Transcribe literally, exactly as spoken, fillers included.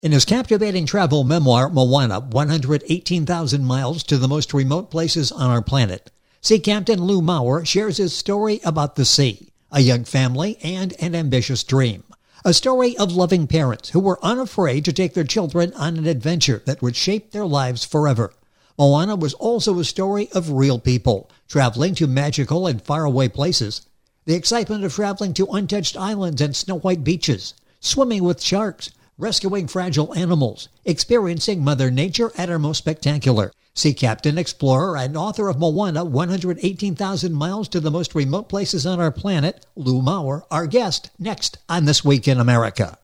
In his captivating travel memoir, Moana, one hundred eighteen thousand Miles to the Most Remote Places on Our Planet, Sea Captain Lou Maurer shares his story about the sea, a young family, and an ambitious dream. A story of loving parents who were unafraid to take their children on an adventure that would shape their lives forever. Moana was also a story of real people traveling to magical and faraway places. The excitement of traveling to untouched islands and snow-white beaches, swimming with sharks, rescuing fragile animals, experiencing Mother Nature at her most spectacular. Sea captain, explorer, and author of Moana, one hundred eighteen thousand Miles to the Most Remote Places on Our Planet, Lou Maurer, our guest, next on This Week in America.